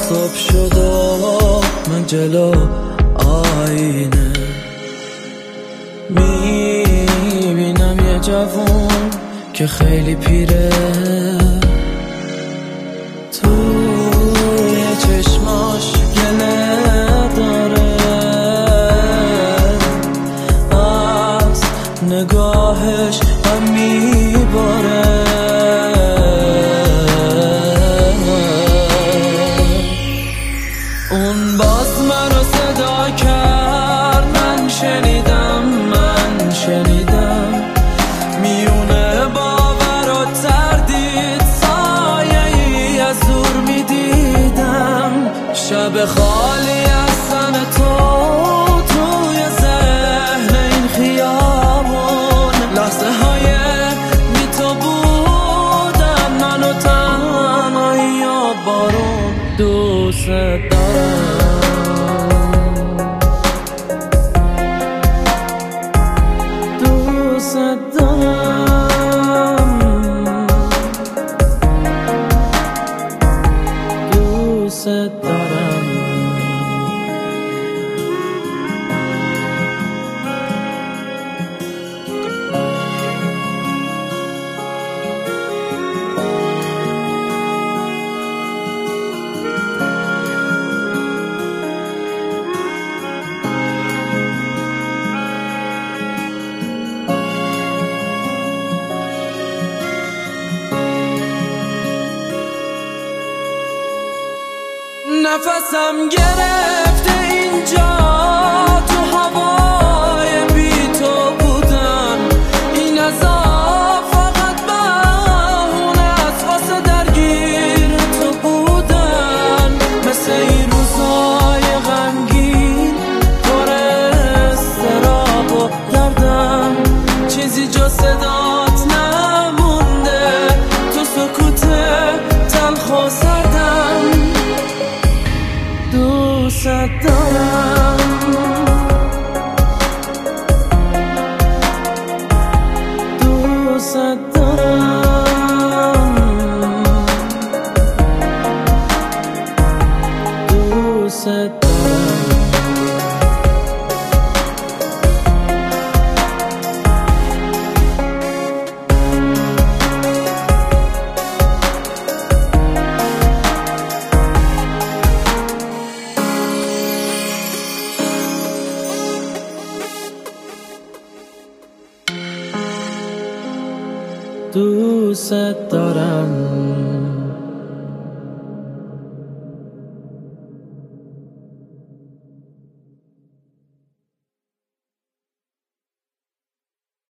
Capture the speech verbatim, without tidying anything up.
صبح شد و من جلو آینه میبینم یه جوون که خیلی پیره، توی چشماش گله داره، از نگاهش هم میباره. اون باز مرا صدا کرد، من شنیدم من شنیدم میونه باور و تردید، سایه ای از دور میدیدم. شب خالی از سن تو توی ذهن این خیابون، لحظه های بی تو بودم، من و تنهایی و بارون. دوست دارم دوست دارم دوست دارم. نفسم گرفته اینجا تو هوای بی تو بودن، این عذاب فقط بهونه است واسه درگیر تو بودن. مثل این روزای غمگین پر اضطراب و دردم، چیزی جز صدات نمونده تو سکوت تلخ و سردم. دوست دارم دوست دارم دوست دارم. دوست دارم